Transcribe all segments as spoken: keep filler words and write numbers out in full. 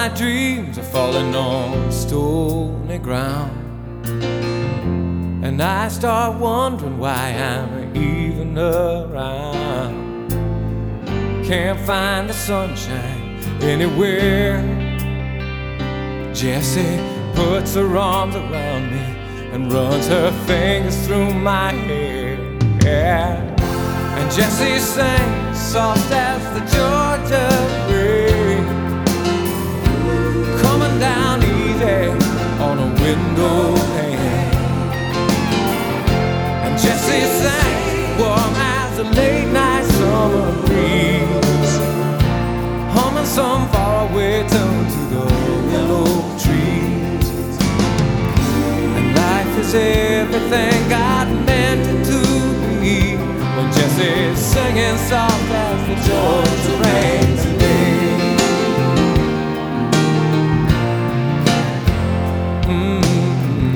my dreams are falling on stony ground, and I start wondering why I'm even around. Can't find the sunshine anywhere. Jessie puts her arms around me and runs her fingers through my hair. Yeah. And Jessie sings soft as the Georgia rain, coming down easy on a window pane. And Jessie sings warm as a late night summer breeze, humming some faraway tune to the willow trees. And life is everything God meant it to be when Jessie's singing soft as the Georgia rain today. Mm-hmm.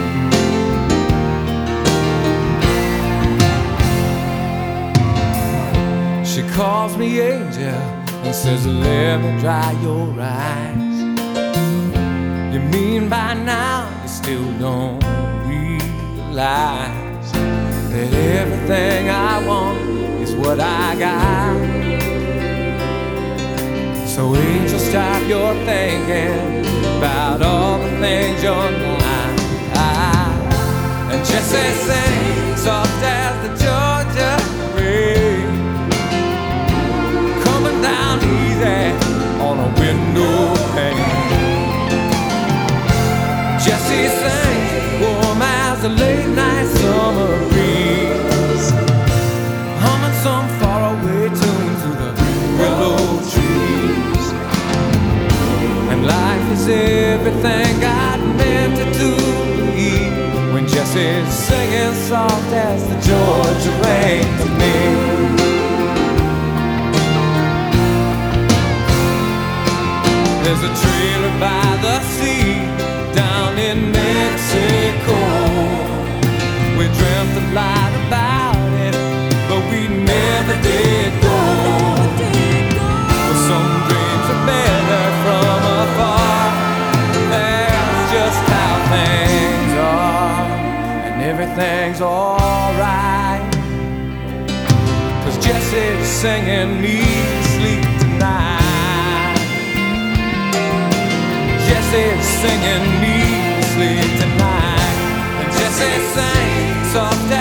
She calls me angel and says, let me dry your eyes. You mean by now you still don't realize that everything I want is what I got? So angel, stop your thinking about all the things you're not. And Jessie sings soft as the Georgia rain, coming down easy on a window pane. Jessie sings warm as a late night summer breeze, humming some faraway tune to the willow trees. And life is everything God meant it to be when Jessie's singing soft as the Georgia rain to me. There's a trailer by the sea down in Mexico. We dreamt a lot about it, but we never did go. But some dreams are better from afar. That's just how things are, and everything's alright. 'Cause Jessie's singing me to sleep tonight. Jessie's singing me to sleep tonight. And Jessie sings soft